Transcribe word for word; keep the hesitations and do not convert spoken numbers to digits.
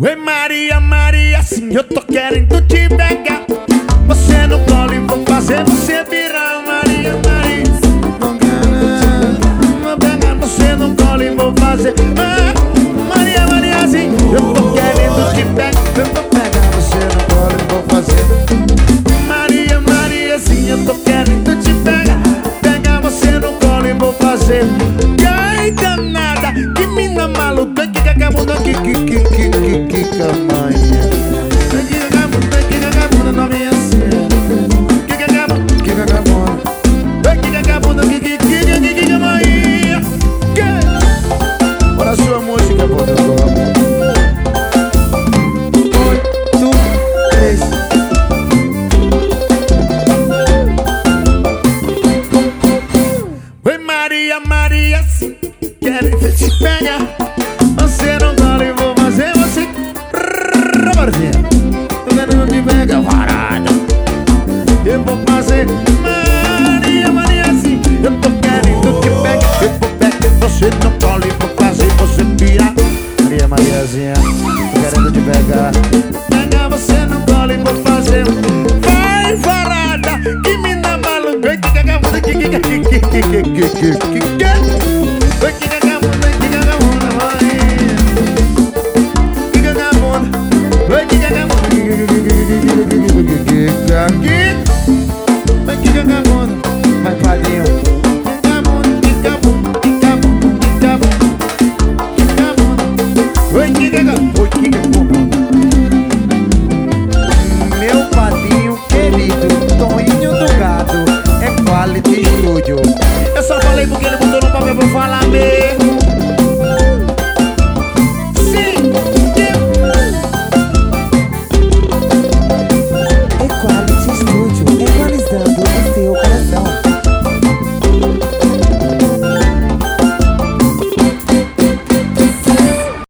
Oi Maria, Maria, sim, eu tô querendo te pegar. Você no colo e vou fazer você virar. Maria, Maria, não quero, vou pegar você no colo e vou fazer. ah, Maria, Maria, sim, eu tô querendo te pegar. Eu vou pegar você no colo e vou fazer. Maria, Maria, sim, eu tô querendo te pegar. Pegar você no colo e vou fazer. Ai, danada, que mina maluca, que cagabunda, que que que que que que camanha. Que cagabunda, que cagabunda, não me acena. Que cagabunda, que cagabunda, que cagabunda, que que que que que camanha. Olha a sua música, pô, meu amor. Um, dois, três. Oi Maria, Maria, sim, quero ver te pegar. Você não gosta e vou fazer você. Marvinha, tô querendo te pegar, varada. Eu vou fazer. Maria, Maria, sim, eu tô querendo te pegar. Eu vou pegar você no colo e vou fazer você pirar. Maria, Mariazinha, tô querendo te pegar. Pegar você no colo e vou fazer. Vai, varada, que mina maluca, que cagabunda, que que que que que que que que